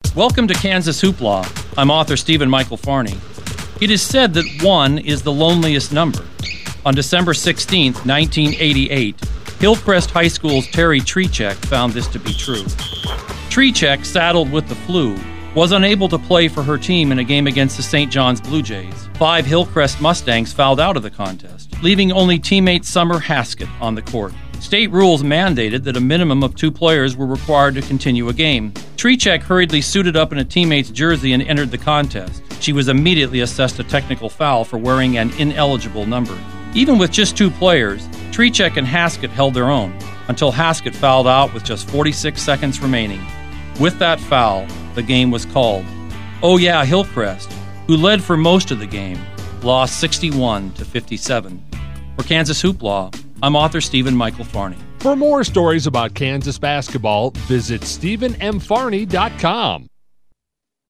Welcome to Kansas Hoopla. I'm author Stephen Michael Farney. It is said that 1 is the loneliest number. On December 16, 1988, Hillcrest High School's Terry Trechek found this to be true. Trechek, saddled with the flu, was unable to play for her team in a game against the St. John's Blue Jays. 5 Hillcrest Mustangs fouled out of the contest, leaving only teammate Summer Haskett on the court. State rules mandated that a minimum of 2 players were required to continue a game. Trechek hurriedly suited up in a teammate's jersey and entered the contest. She was immediately assessed a technical foul for wearing an ineligible number. Even with just 2 players, Trechek and Haskett held their own, until Haskett fouled out with just 46 seconds remaining. With that foul, the game was called. Oh yeah, Hillcrest, who led for most of the game, lost 61-57. For Kansas Hoopla, I'm author Stephen Michael Farney. For more stories about Kansas basketball, visit StephenMFarney.com.